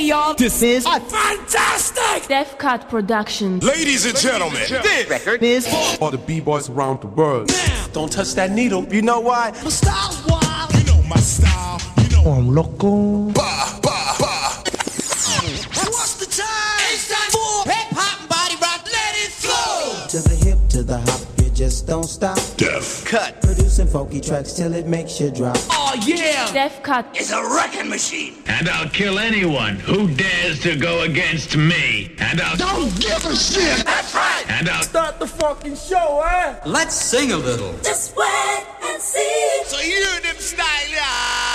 y'all. This is Fantastic! Def Cut Production. Ladies and gentlemen, this record is for all the b-boys around the world. Don't touch that needle. You know why? my style's wild. You know my style. You know I'm loco. bah, bah, bah. What's the time? It's time for hip hop and body rock. Let it flow. To the hip, to the hop, you just don't stop. Def Cut. Producing funky tracks till it makes you drop. Oh yeah. Def Cut. It's a wrecking machine. And I'll kill anyone who dares to go against me. And I'll don't give a shit. That's right. and I'll Start the fucking show, eh? Let's sing a little. Just wait and see. So you them style, yeah.